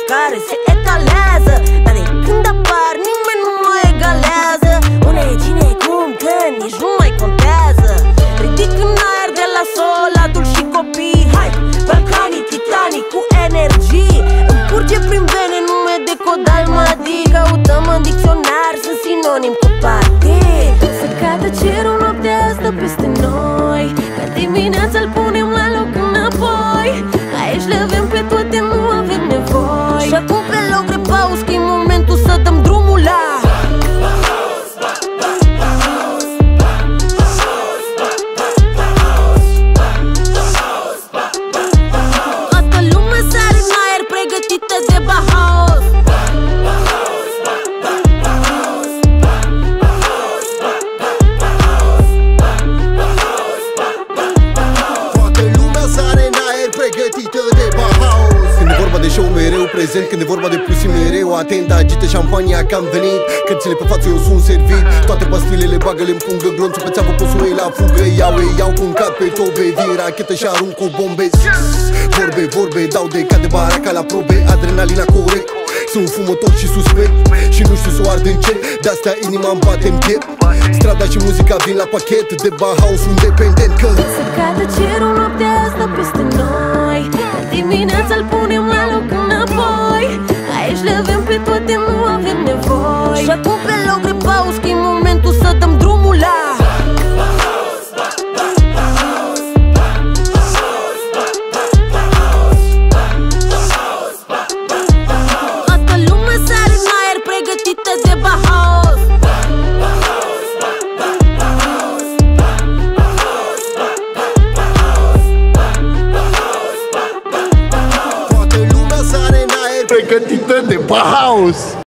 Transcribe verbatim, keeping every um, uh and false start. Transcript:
care se etalează, dar de când apar nimeni nu mă egalează. Unde e, cine e, cum, când, nici nu mai contează. Ridic în aer de la sol, adulți și copii. Hai, Balcanii, Titanic cu energii. Îmi curge prin vene nume de cod Almadi. Căutăm în dicționar, sunt sinonim cu partid. Să cadă cerul noaptea asta peste noi, ca dimineața îl punem la loc înapoi. Aici le avem pe toate, nu avem nevoie. Și acum pe loc repaus, că e momentul să dăm drumul la toată lumea sare în aer, pregătită de Bauhaus. Pregătită de Bauhaus. Când e vorba de show mereu prezent, când e vorba de pusi mereu atent. Agită șampania că am venit, cărțile pe față eu sunt servit. Toate pastilele bagă-le în pungă, glonțul pe țeavă poți să o iei la fugă. Iau, ei, iau cu un cap pe tobe, vin rachetă și arunc cu bombe. Vorbe, vorbe, dau de ca de baraca la probe. Adrenalina corect, sunt fumător și suspect și nu știu să o ard în cer, de-asta inima îmi bate în piept. Strada și muzica vin la pachet, de Bauhaus independent. Că să cadă cerul noaptea asta peste noi, ca dimineața îl punem la loc înapoi. Aici le avem pe toate, nu avem nevoie. Și acum pe loc repaus, că e momentul să dăm drumul la toată lumea sare în aer, pregătită de Bauhaus. pregătită de Bauhaus.